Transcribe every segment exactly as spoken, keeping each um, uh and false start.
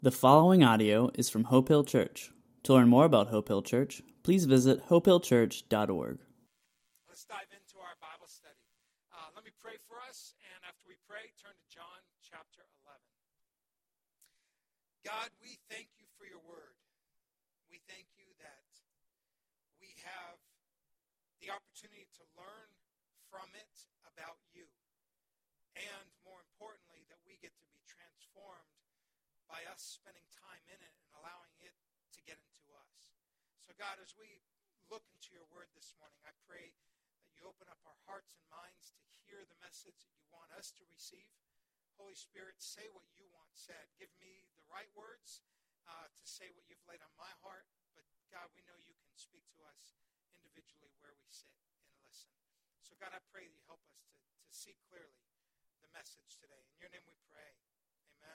The following audio is from Hope Hill Church. To learn more about Hope Hill Church, please visit hope hill church dot org. Let's dive into our Bible study. Uh, let me pray for us, and after we pray, turn to John chapter eleven. God, we thank you for your word. We thank you that we have the opportunity to learn from it about you. And more importantly, that we get to be transformed by us spending time in it and allowing it to get into us. So God, as we look into your word this morning, I pray that you open up our hearts and minds to hear the message that you want us to receive. Holy Spirit, say what you want said. Give me the right words uh, to say what you've laid on my heart. But God, we know you can speak to us individually where we sit and listen. So God, I pray that you help us to, to see clearly the message today. In your name we pray. Amen.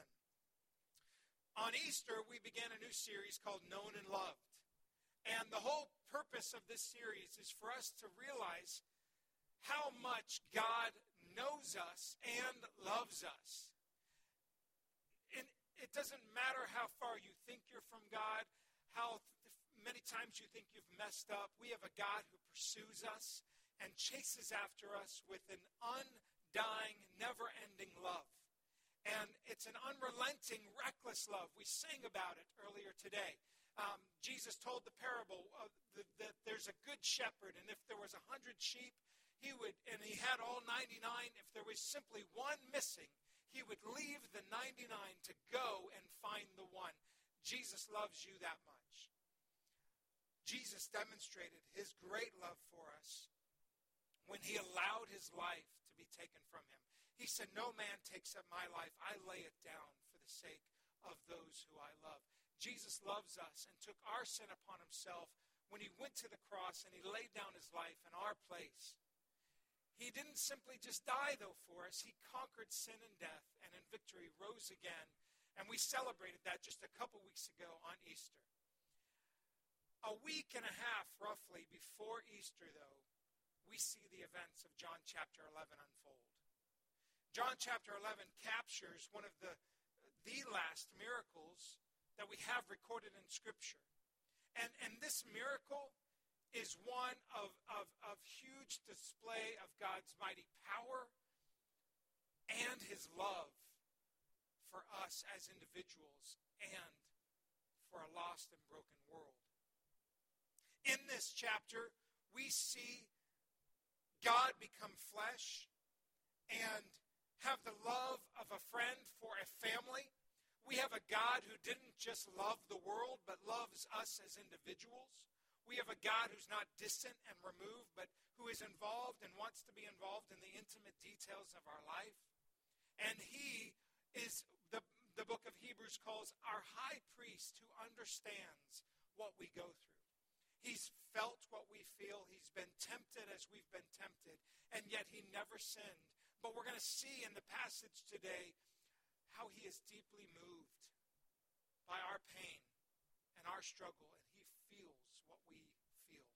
On Easter, we began a new series called Known and Loved. And the whole purpose of this series is for us to realize how much God knows us and loves us. And it doesn't matter how far you think you're from God, how many times you think you've messed up. We have a God who pursues us and chases after us with an undying, never-ending love. And it's an unrelenting, reckless love. We sang about it earlier today. Um, Jesus told the parable of the, that there's a good shepherd, and if there was a hundred sheep, he would, and he had all ninety-nine. If there was simply one missing, he would leave the ninety-nine to go and find the one. Jesus loves you that much. Jesus demonstrated his great love for us when he allowed his life to be taken from him. He said, no man takes up my life. I lay it down for the sake of those who I love. Jesus loves us and took our sin upon himself when he went to the cross and he laid down his life in our place. He didn't simply just die, though, for us. He conquered sin and death and in victory rose again. And we celebrated that just a couple weeks ago on Easter. A week and a half, roughly, before Easter, though, we see the events of John chapter eleven unfold. John chapter eleven captures one of the, the last miracles that we have recorded in Scripture. And, and this miracle is one of, of, of huge display of God's mighty power and his love for us as individuals and for a lost and broken world. In this chapter, we see God become flesh and have the love of a friend for a family. We have a God who didn't just love the world, but loves us as individuals. We have a God who's not distant and removed, but who is involved and wants to be involved in the intimate details of our life. And he is, the, the book of Hebrews calls, our high priest who understands what we go through. He's felt what we feel. He's been tempted as we've been tempted, and yet he never sinned. But we're going to see in the passage today how he is deeply moved by our pain and our struggle, and he feels what we feel.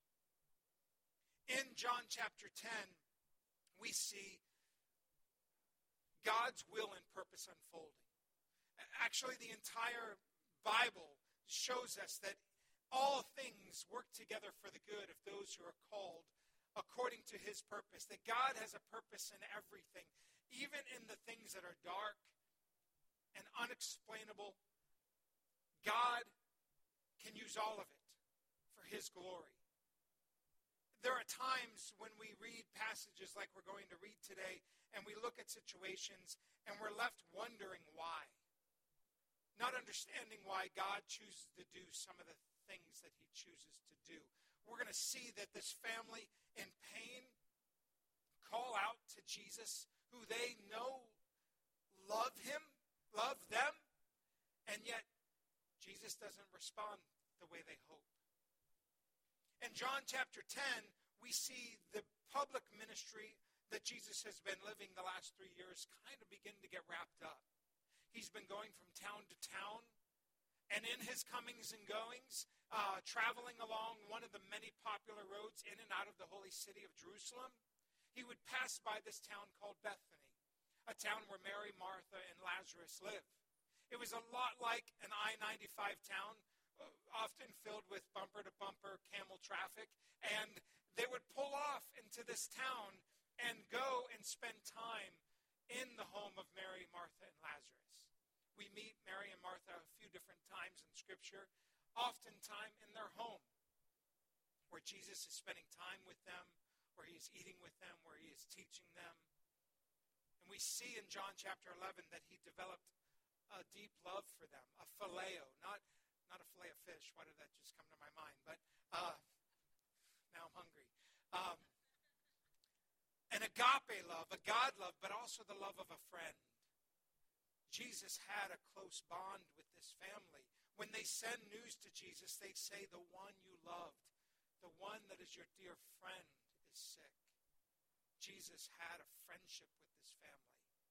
In John chapter ten, we see God's will and purpose unfolding. Actually, the entire Bible shows us that all things work together for the good of those who are called according to his purpose, that God has a purpose in everything, even in the things that are dark and unexplainable. God can use all of it for his glory. There are times when we read passages like we're going to read today, and we look at situations, and we're left wondering why. Not understanding why God chooses to do some of the things that he chooses to do. We're going to see that this family in pain call out to Jesus, who they know love him, love them, and yet Jesus doesn't respond the way they hope. In John chapter ten, we see the public ministry that Jesus has been living the last three years kind of begin to get wrapped up. He's been going from town to town, and in his comings and goings, uh, traveling along one of the many popular roads in and out of the holy city of Jerusalem, he would pass by this town called Bethany, a town where Mary, Martha, and Lazarus live. It was a lot like an I ninety-five town, often filled with bumper-to-bumper camel traffic, and they would pull off into this town and go and spend time in the home of Mary, Martha, and Lazarus. We meet Mary and Martha a few different times in Scripture, oftentimes in their home, where Jesus is spending time with them, where he is eating with them, where he is teaching them. And we see in John chapter eleven that he developed a deep love for them, a phileo, not not a fillet of fish. Why did that just come to my mind? But uh, now I'm hungry. Um, an agape love, a God love, but also the love of a friend. Jesus had a close bond with this family. When they send news to Jesus, they say, the one you loved, the one that is your dear friend is sick. Jesus had a friendship with this family.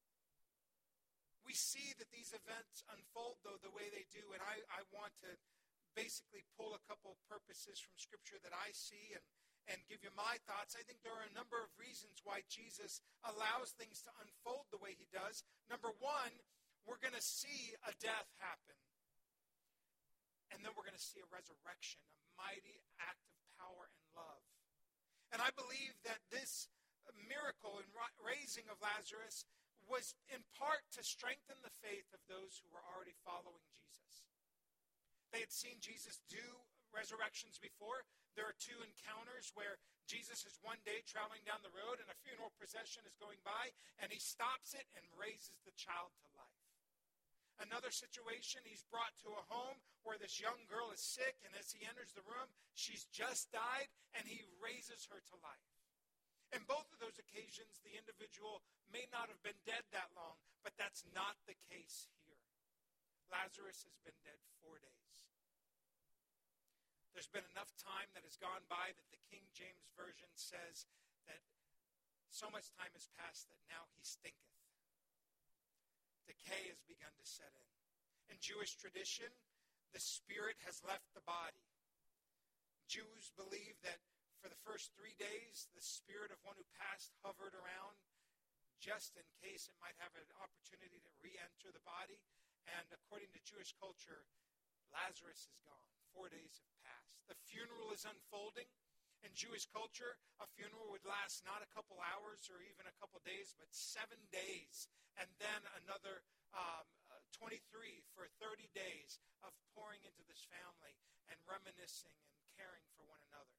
We see that these events unfold, though, the way they do, and I, I want to basically pull a couple purposes from Scripture that I see and, and give you my thoughts. I think there are a number of reasons why Jesus allows things to unfold the way he does. Number one, we're going to see a death happen. And then we're going to see a resurrection, a mighty act of power and love. And I believe that this miracle in raising of Lazarus was in part to strengthen the faith of those who were already following Jesus. They had seen Jesus do resurrections before. There are two encounters where Jesus is one day traveling down the road and a funeral procession is going by, and he stops it and raises the child to life. Another situation, he's brought to a home where this young girl is sick, and as he enters the room, she's just died, and he raises her to life. In both of those occasions, the individual may not have been dead that long, but that's not the case here. Lazarus has been dead four days. There's been enough time that has gone by that the King James Version says that so much time has passed that now he stinketh. Decay has begun to set in. In Jewish tradition, the spirit has left the body. Jews believe that for the first three days, the spirit of one who passed hovered around just in case it might have an opportunity to re-enter the body. And according to Jewish culture, Lazarus is gone. Four days have passed. The funeral is unfolding. In Jewish culture, a funeral would last not a couple hours or even a couple days, but seven days. And then another um, uh, twenty-three for thirty days of pouring into this family and reminiscing and caring for one another.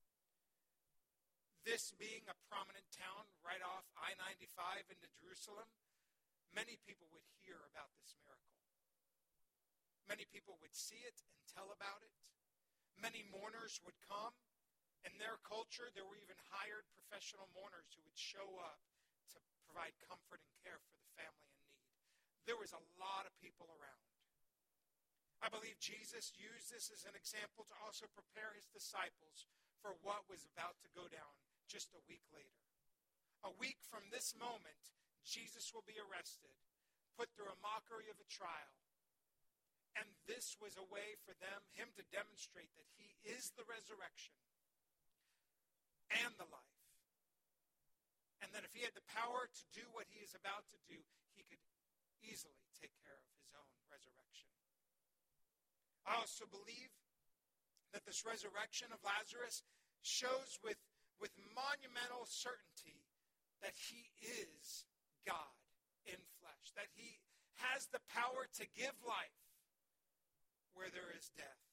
This being a prominent town right off I ninety-five into Jerusalem, many people would hear about this miracle. Many people would see it and tell about it. Many mourners would come. In their culture, there were even hired professional mourners who would show up to provide comfort and care for the family in need. There was a lot of people around. I believe Jesus used this as an example to also prepare his disciples for what was about to go down just a week later. A week from this moment, Jesus will be arrested, put through a mockery of a trial. And this was a way for them, him to demonstrate that he is the resurrection and the life. And that if he had the power to do what he is about to do, he could easily take care of his own resurrection. I also believe that this resurrection of Lazarus shows with, with monumental certainty that he is God in flesh, that he has the power to give life where there is death.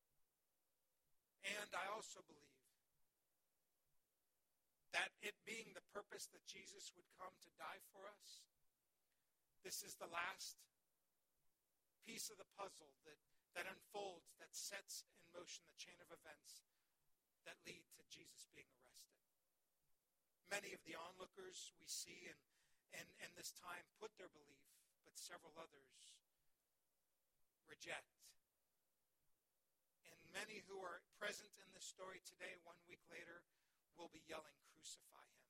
And I also believe that it being the purpose that Jesus would come to die for us, this is the last piece of the puzzle that, that unfolds, that sets in motion the chain of events that lead to Jesus being arrested. Many of the onlookers we see in, in, in this time put their belief, but several others reject. And many who are present in this story today, one week later, will be yelling, "Crucify him."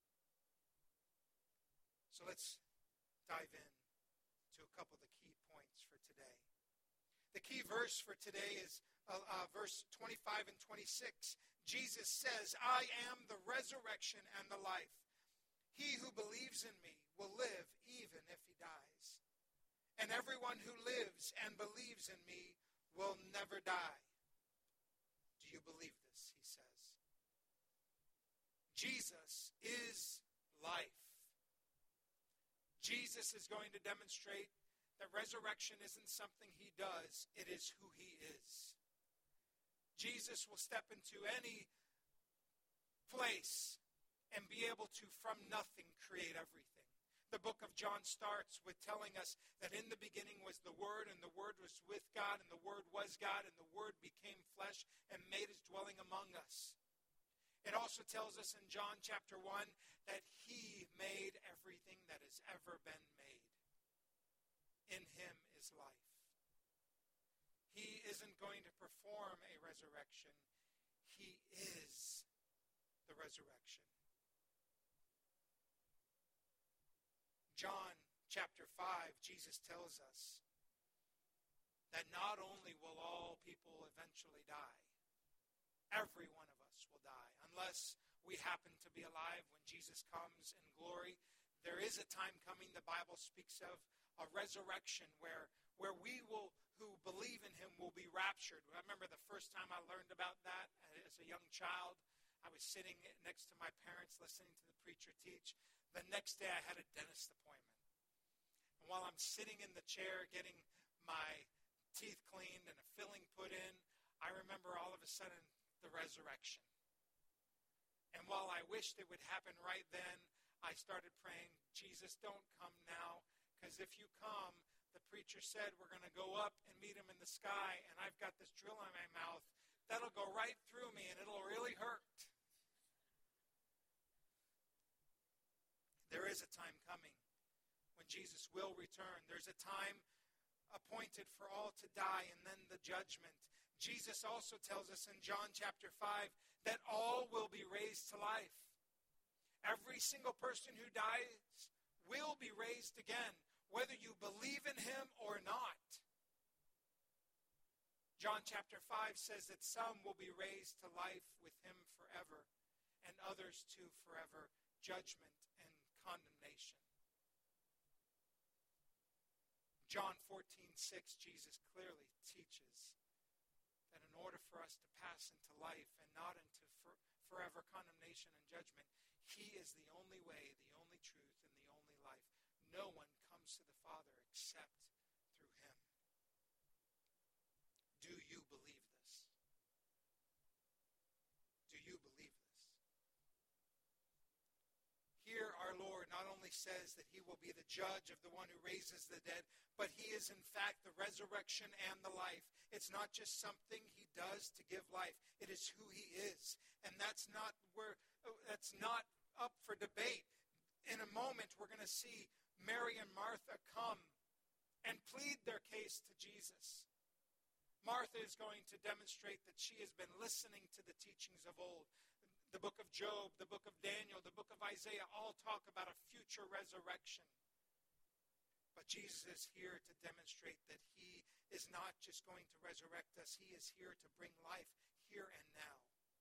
So let's dive in to a couple of the key points for today. The key verse for today is uh, uh, verse twenty-five and twenty-six. Jesus says, "I am the resurrection and the life. He who believes in me will live even if he dies. and everyone who lives and believes in me will never die. Do you believe this? He says. Jesus is life. Jesus is going to demonstrate that resurrection isn't something he does, it is who he is. Jesus will step into any place and be able to, from nothing, create everything. The book of John starts with telling us that in the beginning was the Word, and the Word was with God, and the Word was God, and the Word became flesh and made his dwelling among us. It also tells us in John chapter one that he made everything that has ever been made. In him is life. He isn't going to perform a resurrection. He is the resurrection. John chapter five, Jesus tells us that not only will all people eventually die, every one of us will die, unless we happen to be alive when Jesus comes in glory. There is a time coming, the Bible speaks of a resurrection where, where we will, who believe in him, will be raptured. I remember the first time I learned about that as a young child. I was sitting next to my parents listening to the preacher teach. The next day I had a dentist appointment. And while I'm sitting in the chair getting my teeth cleaned and a filling put in, I remember all of a sudden the resurrection. And while I wished it would happen right then, I started praying, Jesus, don't come now, because if you come, the preacher said we're going to go up and meet him in the sky, and I've got this drill in my mouth. That'll go right through me, and it'll really hurt. There is a time coming when Jesus will return. There's a time appointed for all to die, and then the judgment. Jesus also tells us in John chapter five that all will be raised to life. Every single person who dies will be raised again, whether you believe in him or not. John chapter five says that some will be raised to life with him forever, and others to forever judgment and condemnation. John fourteen six, Jesus clearly teaches that in order for us to pass into life and not into for, forever condemnation and judgment, he is the only way, the only truth, and the only life. No one comes to the Father except through him. Do you believe this? Do you believe this? Here our Lord not only says that he will be the judge of the one who raises the dead, but he is in fact the resurrection and the life. It's not just something he does to give life. It is who he is. And that's not where that's not up for debate. In a moment we're going to see Mary and Martha come and plead their case to Jesus. Martha is going to demonstrate that she has been listening to the teachings of old. The book of Job, the book of Daniel, the book of Isaiah all talk about a future resurrection. But Jesus is here to demonstrate that he is not just going to resurrect us. He is here to bring life here and now.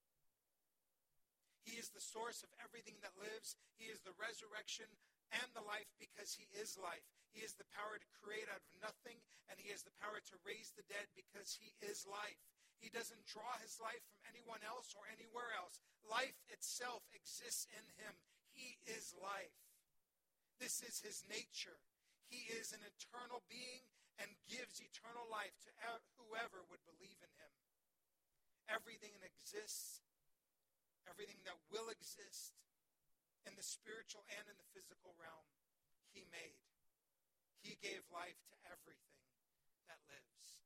He is the source of everything that lives. He is the resurrection and the life because he is life. He has the power to create out of nothing, and he has the power to raise the dead because he is life. He doesn't draw his life from anyone else or anywhere else. Life itself exists in him. He is life. This is his nature. He is an eternal being and gives eternal life to whoever would believe in him. Everything that exists, everything that will exist in the spiritual and in the physical realm, he made. He gave life to everything that lives.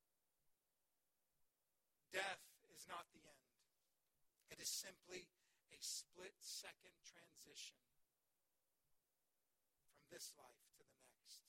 Death is not the end. It is simply a split-second transition from this life to the next.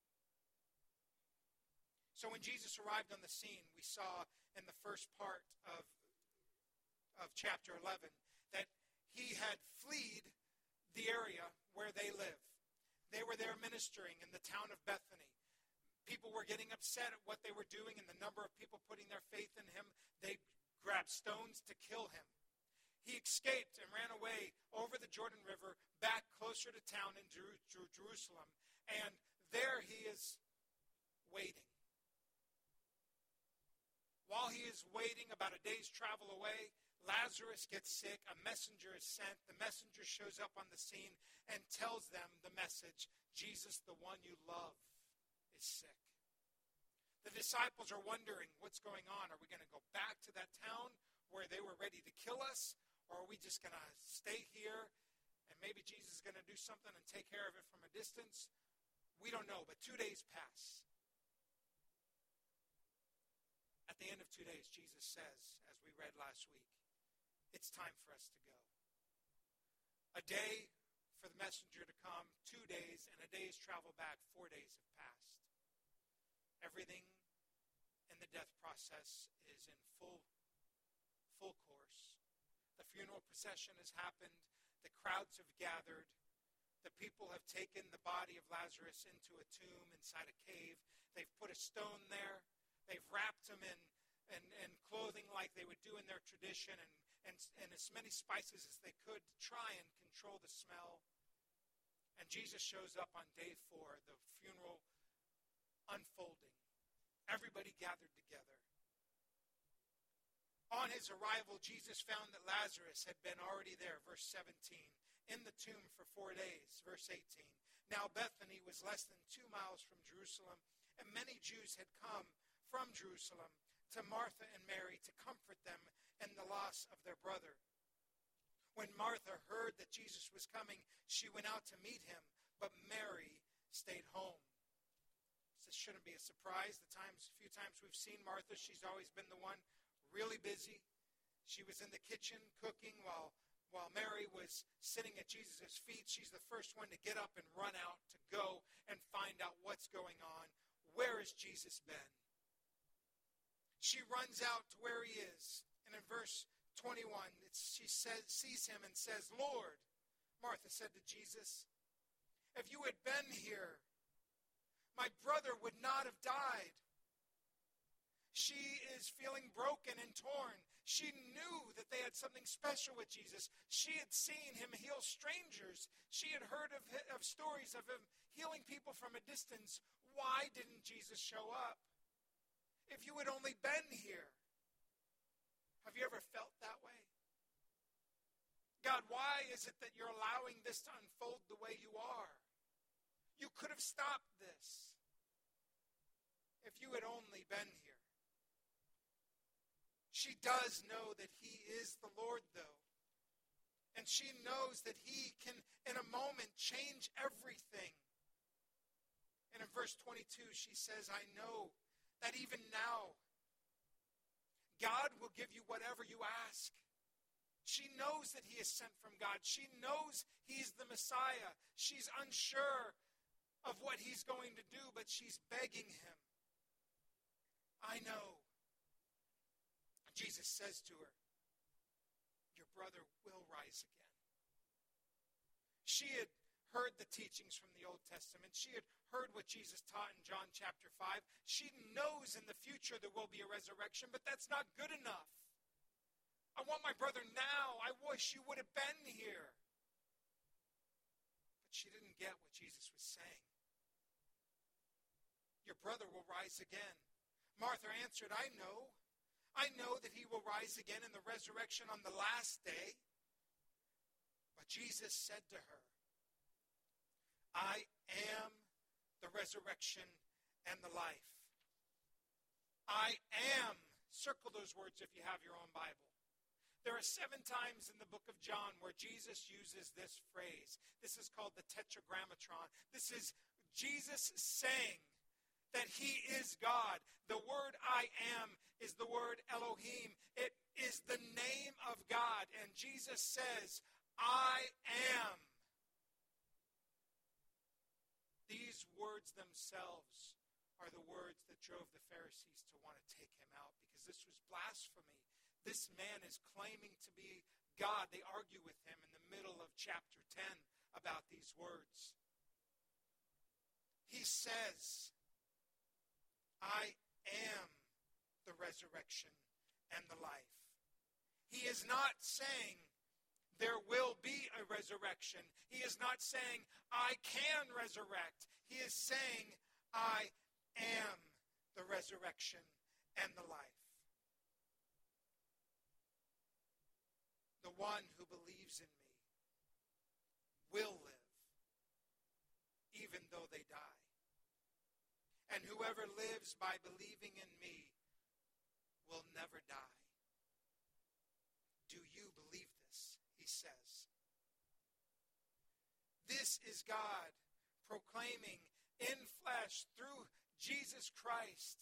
So when Jesus arrived on the scene, we saw in the first part of, of chapter eleven that he had fled the area where they live. They were there ministering in the town of Bethany. People were getting upset at what they were doing and the number of people putting their faith in him. They grabbed stones to kill him. He escaped and ran away over the Jordan River back closer to town in Jerusalem. And there he is waiting. While he is waiting, about a day's travel away, Lazarus gets sick. A messenger is sent. The messenger shows up on the scene and tells them the message, Jesus, the one you love, is sick. The disciples are wondering what's going on. Are we going to go back to that town where they were ready to kill us? Or are we just going to stay here and maybe Jesus is going to do something and take care of it from a distance? We don't know, but two days pass. At the end of two days, Jesus says, as we read last week, it's time for us to go. A day for the messenger to come, two days, and a day's travel back, four days have passed. Everything in the death process is in full, full course. The funeral procession has happened. The crowds have gathered. The people have taken the body of Lazarus into a tomb inside a cave. They've put a stone there. They've wrapped him in, in, in clothing like they would do in their tradition and, and, and as many spices as they could to try and control the smell. And Jesus shows up on day four, the funeral unfolding. Everybody gathered together. On his arrival, Jesus found that Lazarus had been already there, verse seventeen, in the tomb for four days, verse eighteen. Now Bethany was less than two miles from Jerusalem, and many Jews had come from Jerusalem to Martha and Mary to comfort them in the loss of their brother. When Martha heard that Jesus was coming, she went out to meet him, but Mary stayed home. This shouldn't be a surprise. The times, few times we've seen Martha, she's always been the one really busy. She was in the kitchen cooking while, while Mary was sitting at Jesus' feet. She's the first one to get up and run out to go and find out what's going on. Where has Jesus been? She runs out to where he is. And in verse twenty-one, it's, she says, sees him and says, Lord, Martha said to Jesus, if you had been here, my brother would not have died. She is feeling broken and torn. She knew that they had something special with Jesus. She had seen him heal strangers. She had heard of, of stories of him healing people from a distance. Why didn't Jesus show up? If you had only been here. Have you ever felt that way? God, why is it that you're allowing this to unfold the way you are? You could have stopped this if you had only been here. She does know that he is the Lord, though. And she knows that he can, in a moment, change everything. And in verse twenty-two, she says, I know that even now, God will give you whatever you ask. She knows that he is sent from God. She knows he's the Messiah. She's unsure of what he's going to do, but she's begging him. I know. Jesus says to her, your brother will rise again. She had heard the teachings from the Old Testament. She had heard what Jesus taught in John chapter five. She knows in the future there will be a resurrection, but that's not good enough. I want my brother now. I wish you would have been here. But she didn't get what Jesus was saying. Your brother will rise again. Martha answered, I know. I know that he will rise again in the resurrection on the last day. But Jesus said to her, I am the resurrection and the life. I am. Circle those words if you have your own Bible. There are seven times in the book of John where Jesus uses this phrase. This is called the Tetragrammaton. This is Jesus saying that he is God. The word I am is the word Elohim. It is the name of God. And Jesus says, I am. These words themselves are the words that drove the Pharisees to want to take him out, because this was blasphemy. This man is claiming to be God. They argue with him in the middle of chapter ten about these words. He says, I am the resurrection and the life. He is not saying there will be a resurrection. He is not saying I can resurrect. He is saying I am the resurrection and the life. The one who believes in me will live, even though they die. And whoever lives by believing in me will never die. Do you believe this? He says. This is God proclaiming in flesh through Jesus Christ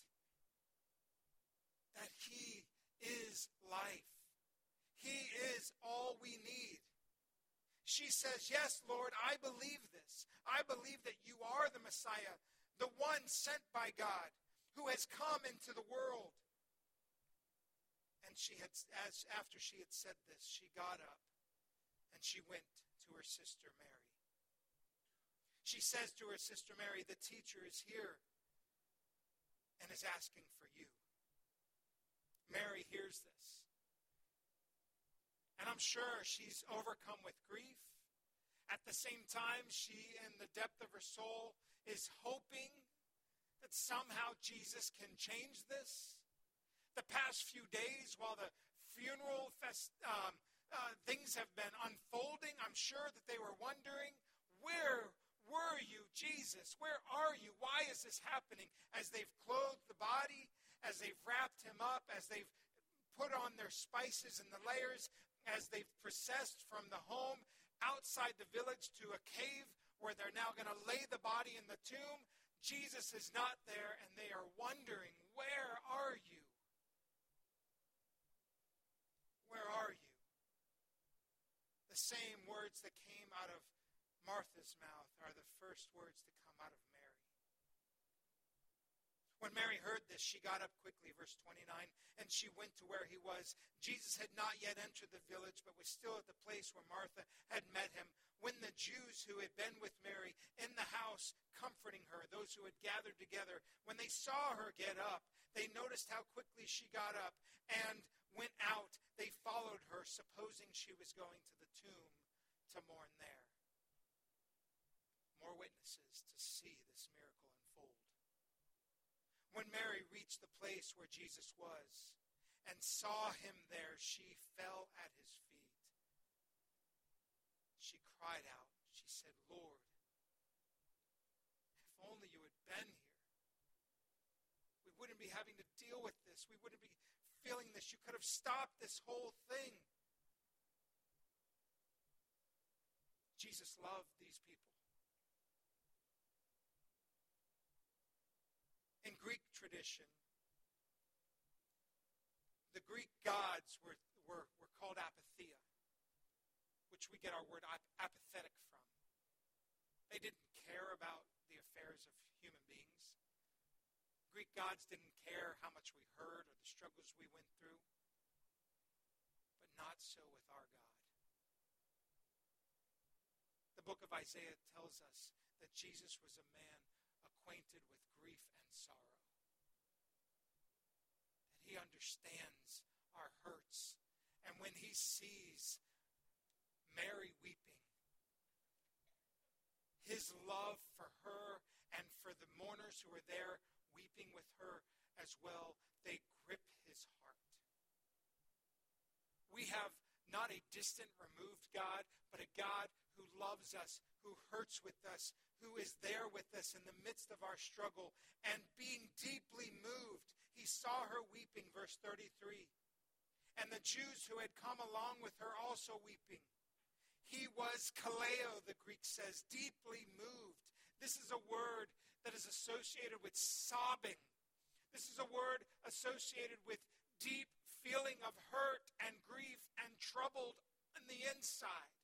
that he is life. He is all we need. She says, yes, Lord, I believe this. I believe that you are the Messiah, the one sent by God, who has come into the world. And she had, as after she had said this, she got up and she went to her sister Mary. She says to her sister Mary, the teacher is here and is asking for you. Mary hears this. And I'm sure she's overcome with grief. At the same time, she, in the depth of her soul, is hoping that somehow Jesus can change this. The past few days, while the funeral fest, um, uh, things have been unfolding, I'm sure that they were wondering, where were you, Jesus? Where are you? Why is this happening? As they've clothed the body, as they've wrapped him up, as they've put on their spices and the layers, as they've processed from the home outside the village to a cave where they're now going to lay the body in the tomb, Jesus is not there, and they are wondering, where are you? Where are you? The same words that came out of Martha's mouth are the first words to come out of Mary. When Mary heard this, she got up quickly, verse twenty-nine, and she went to where he was. Jesus had not yet entered the village, but was still at the place where Martha had met him. When the Jews who had been with Mary in the house, comforting her, those who had gathered together, when they saw her get up, they noticed how quickly she got up and went out. They followed her, supposing she was going to the tomb to mourn there. More witnesses to see this miracle unfold. When Mary reached the place where Jesus was and saw him there, she fell at his feet. She cried out. She said, Lord, if only you had been here. We wouldn't be having to deal with this. We wouldn't be feeling this. You could have stopped this whole thing. Jesus loved these people. In Greek tradition, the Greek gods were, were, were called apatheia, which we get our word apathetic from. They didn't care about the affairs of human beings. Greek gods didn't care how much we heard or the struggles we went through, but not so with our God. The book of Isaiah tells us that Jesus was a man acquainted with grief and sorrow. That he understands our hurts. And when he sees Mary weeping, his love for her and for the mourners who are there weeping with her as well, they grip his heart. We have not a distant, removed God, but a God who loves us, who hurts with us, who is there with us in the midst of our struggle. And being deeply moved, he saw her weeping, verse thirty-three. And the Jews who had come along with her also weeping. He was kaleo, the Greek says, deeply moved. This is a word that is associated with sobbing. This is a word associated with deep feeling of hurt and grief and troubled on the inside.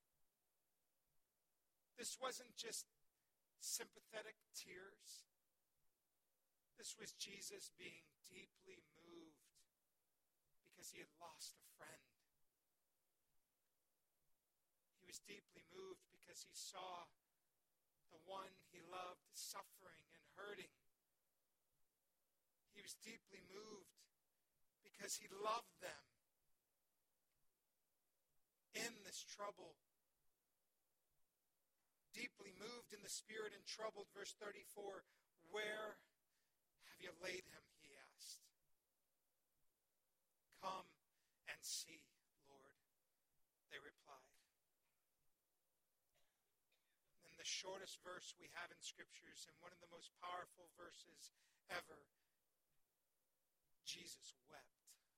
This wasn't just sympathetic tears. This was Jesus being deeply moved because he had lost a friend. He was deeply moved because he saw the one he loved suffering and hurting. He was deeply moved because he loved them in this trouble. Deeply moved in the spirit and troubled, verse thirty-four, where have you laid him? He asked. Come and see, Lord, they replied. And the shortest verse we have in Scriptures, and one of the most powerful verses ever, Jesus wept.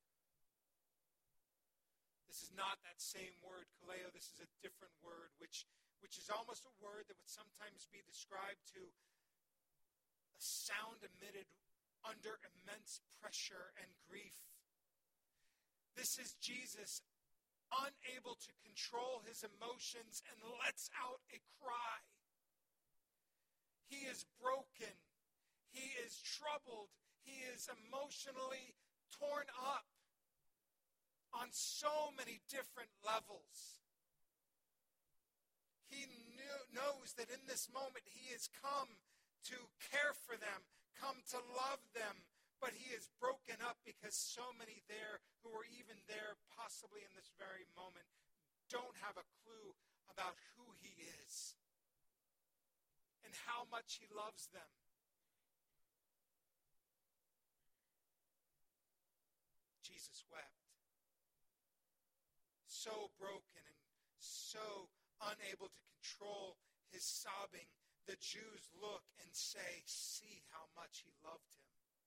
This is not that same word, kaleo. This is a different word, which, which is almost a word that would sometimes be described to a sound emitted under immense pressure and grief. This is Jesus unable to control his emotions and lets out a cry. He is broken. He is troubled. He is emotionally torn up on so many different levels. He knew, knows that in this moment he has come to care for them, come to love them, but he is broken up because so many there who are even there possibly in this very moment don't have a clue about who he is and how much he loves them. Jesus wept. So broken and so unable to control his sobbing, the Jews look and say, see how much he loved him.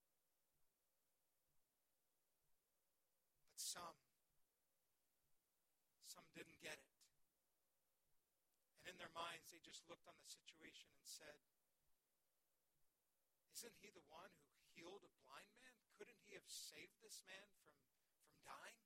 But some, some didn't get it. And in their minds, they just looked on the situation and said, isn't he the one who healed a blind man? Couldn't he have saved this man from, from dying?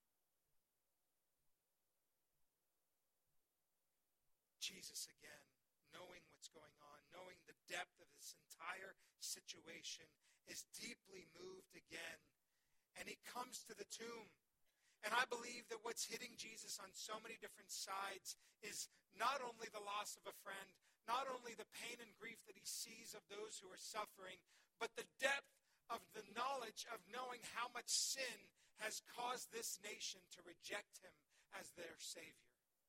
Jesus again, knowing what's going on, knowing the depth of this entire situation, is deeply moved again. And he comes to the tomb. And I believe that what's hitting Jesus on so many different sides is not only the loss of a friend, not only the pain and grief that he sees of those who are suffering, but the depth of the knowledge of knowing how much sin has caused this nation to reject him as their Savior.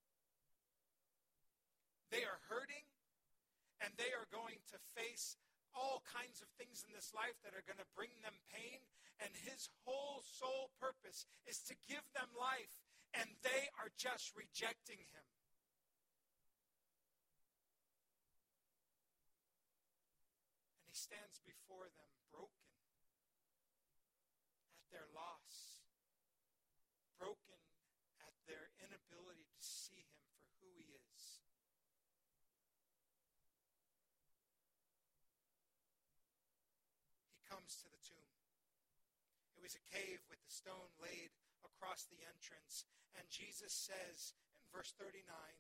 They are hurting, and they are going to face all kinds of things in this life that are going to bring them pain, and his whole sole purpose is to give them life, and they are just rejecting him. And he stands before them broken at their loss, broken at their inability to see him for who he is. Comes to the tomb. It was a cave with the stone laid across the entrance. And Jesus says in verse thirty-nine,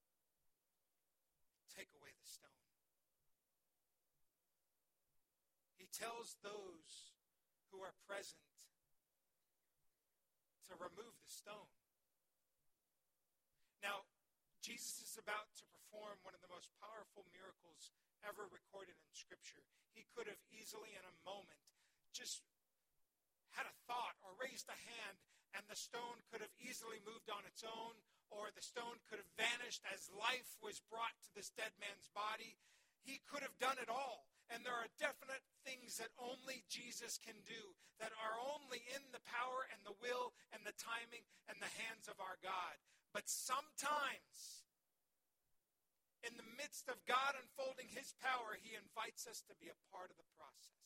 take away the stone. He tells those who are present to remove the stone. Now, Jesus is about to perform one of the most powerful miracles ever recorded in Scripture. He could have easily in a moment just had a thought or raised a hand, and the stone could have easily moved on its own, or the stone could have vanished as life was brought to this dead man's body. He could have done it all. And there are definite things that only Jesus can do, that are only in the power and the will and the timing and the hands of our God. But sometimes, in the midst of God unfolding his power, he invites us to be a part of the process.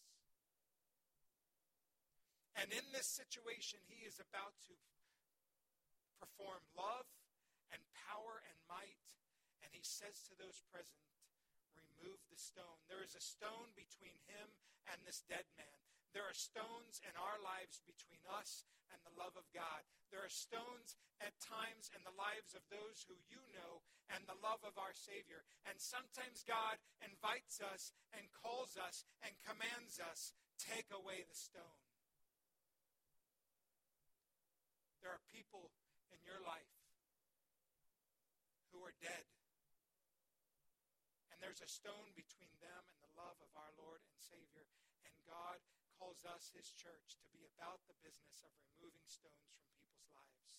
And in this situation, he is about to perform love and power and might. And he says to those present, remove the stone. There is a stone between him and this dead man. There are stones in our lives between us and the love of God. There are stones at times in the lives of those who you know and the love of our Savior. And sometimes God invites us and calls us and commands us, take away the stone. There are people in your life who are dead. And there's a stone between them and the love of our Lord and Savior. And God calls us, his church, to be about the business of removing stones from people's lives.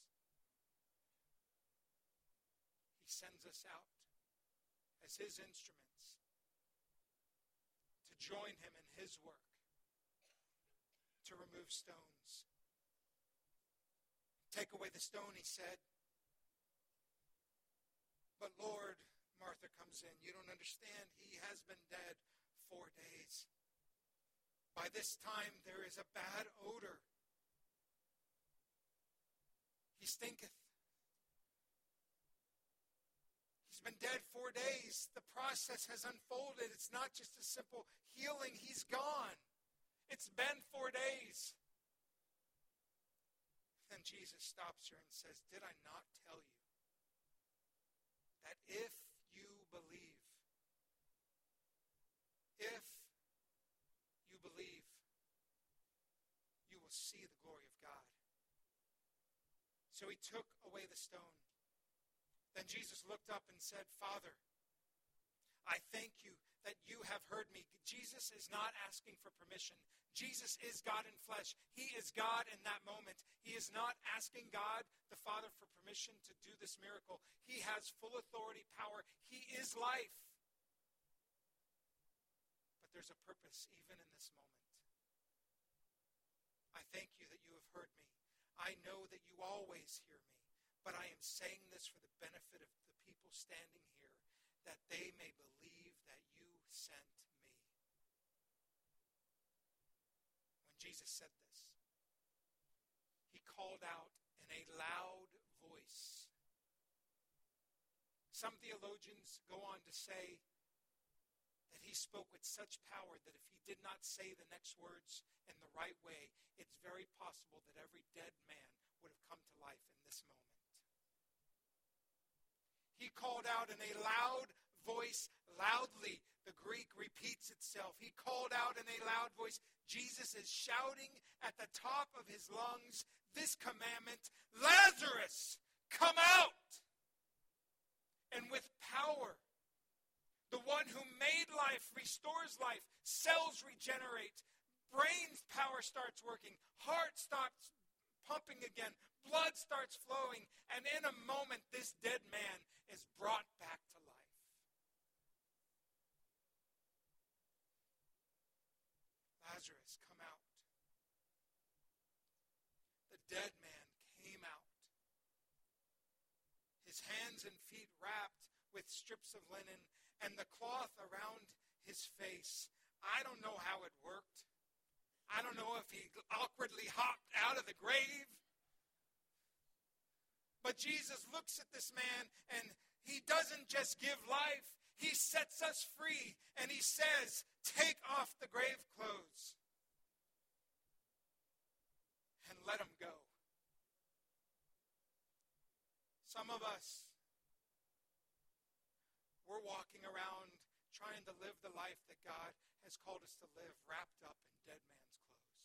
He sends us out as his instruments to join him in his work to remove stones. Take away the stone, he said. But Lord, Martha comes in. You don't understand. He has been dead four days. By this time, there is a bad odor. He stinketh. He's been dead four days. The process has unfolded. It's not just a simple healing. He's gone. It's been four days. Then Jesus stops her and says, did I not tell you that if you believe, if you believe, you will see the glory of God? So he took away the stone. Then Jesus looked up and said, Father, I thank you that you have heard me. Jesus is not asking for permission. Jesus is God in flesh. He is God in that moment. He is not asking God, the Father, for permission to do this miracle. He has full authority, power. He is life. But there's a purpose even in this moment. I thank you that you have heard me. I know that you always hear me. But I am saying this for the benefit of the people standing here, that they may believe that you sent me. When Jesus said this, he called out in a loud voice. Some theologians go on to say that he spoke with such power that if he did not say the next words in the right way, it's very possible that every dead man would have come to life in this moment. He called out in a loud voice, loudly. The Greek repeats itself. He called out in a loud voice. Jesus is shouting at the top of his lungs this commandment, Lazarus, come out! And with power, the one who made life restores life, cells regenerate, brain's power starts working, heart stops pumping again, blood starts flowing, and in a moment, this dead man is brought back to life. Lazarus, come out. The dead man came out. His hands and feet wrapped with strips of linen and the cloth around his face. I don't know how it worked. I don't know if he awkwardly hopped out of the grave. But Jesus looks at this man and he doesn't just give life. He sets us free and he says, take off the grave clothes and let him go. Some of us, we're walking around trying to live the life that God has called us to live, wrapped up in dead man's clothes.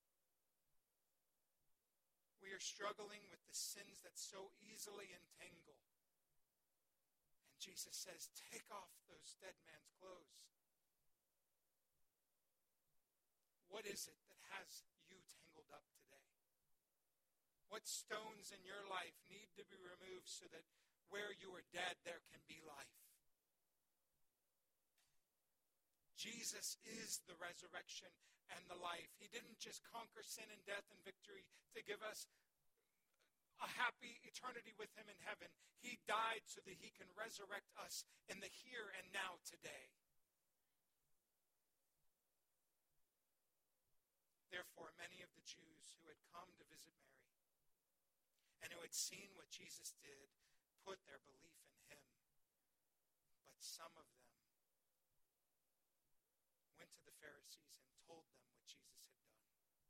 We are struggling with the sins that so easily entangle. And Jesus says, take off those dead man's clothes. What is it that has you tangled up today? What stones in your life need to be removed so that where you are dead, there can be life? Jesus is the resurrection and the life. He didn't just conquer sin and death and victory to give us a happy eternity with him in heaven. He died so that he can resurrect us in the here and now today. Therefore, many of the Jews who had come to visit Mary and who had seen what Jesus did put their belief in him. But some of them went to the Pharisees and told them what Jesus had done.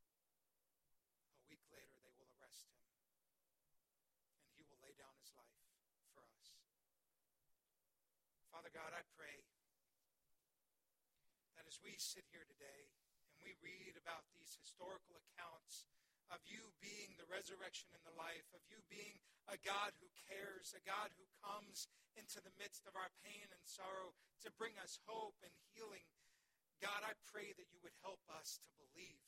A week later, they will arrest him, and he will lay down his life for us. Father God, I pray that as we sit here today and we read about these historical accounts of you being the resurrection and the life, of you being a God who cares, a God who comes into the midst of our pain and sorrow to bring us hope and healing, God, I pray that you would help us to believe.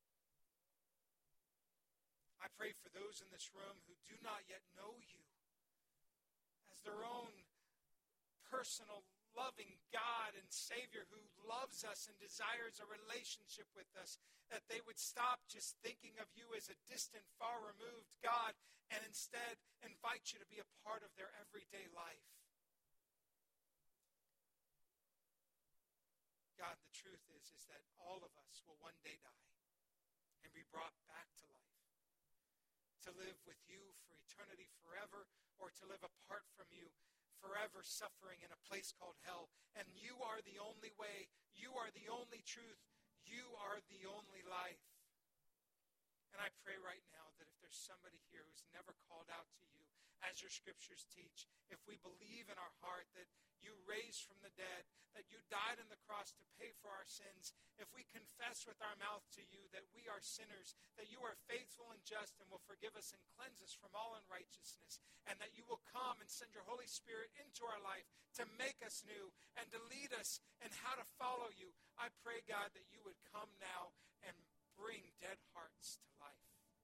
I pray for those in this room who do not yet know you as their own personal loving God and Savior who loves us and desires a relationship with us, that they would stop just thinking of you as a distant, far removed God and instead invite you to be a part of their everyday life. God, the truth is, is that all of us will one day die and be brought back to life, to live with you for eternity forever, or to live apart from you forever, suffering in a place called hell. And you are the only way. You are the only truth. You are the only life. And I pray right now that if there's somebody here who's never called out to you, as your scriptures teach, if we believe in our heart that you raised from the dead, that you died on the cross to pay for our sins, if we confess with our mouth to you that we are sinners, that you are faithful and just and will forgive us and cleanse us from all unrighteousness, and that you will come and send your Holy Spirit into our life to make us new and to lead us in how to follow you, I pray, God, that you would come now and bring dead hearts to life.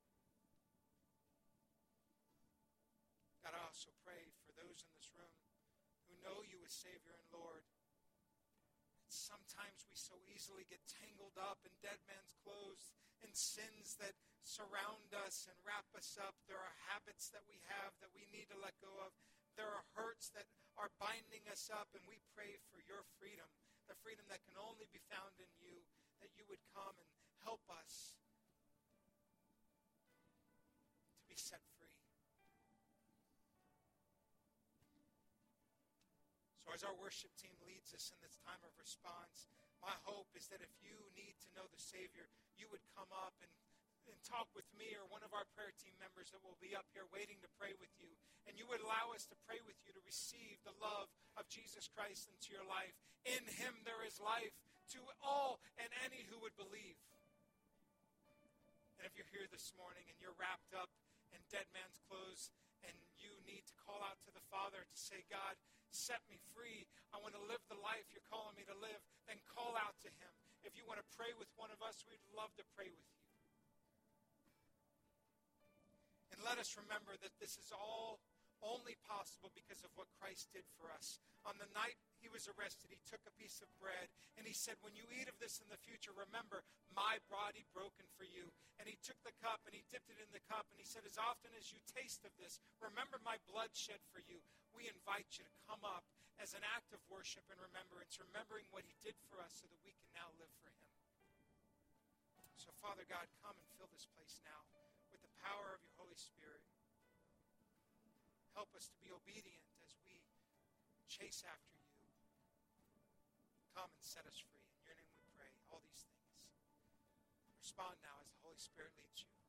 God, I also pray for those in this room who know you as Savior and Lord. And sometimes we so easily get tangled up in dead man's clothes, in sins that surround us and wrap us up. There are habits that we have that we need to let go of. There are hurts that are binding us up, and we pray for your freedom, the freedom that can only be found in you, that you would come and help us to be set free. So as our worship team leads us in this time of response, my hope is that if you need to know the Savior, you would come up and, and talk with me or one of our prayer team members that will be up here waiting to pray with you. And you would allow us to pray with you to receive the love of Jesus Christ into your life. In him there is life to all and any who would believe. And if you're here this morning and you're wrapped up in dead man's clothes and you need to call out to the Father to say, God, set me free. I want to live the life you're calling me to live. Then call out to him. If you want to pray with one of us, we'd love to pray with you. And let us remember that this is all only possible because of what Christ did for us. On the night he was arrested, he took a piece of bread, and he said, when you eat of this in the future, remember my body broken for you. And he took the cup, and he dipped it in the cup, and he said, as often as you taste of this, remember my blood shed for you. We invite you to come up as an act of worship and remembrance, remembering what he did for us so that we can now live for him. So, Father God, come and fill this place now with the power of your Holy Spirit. Help us to be obedient as we chase after you. Come and set us free. In your name we pray all these things. Respond now as the Holy Spirit leads you.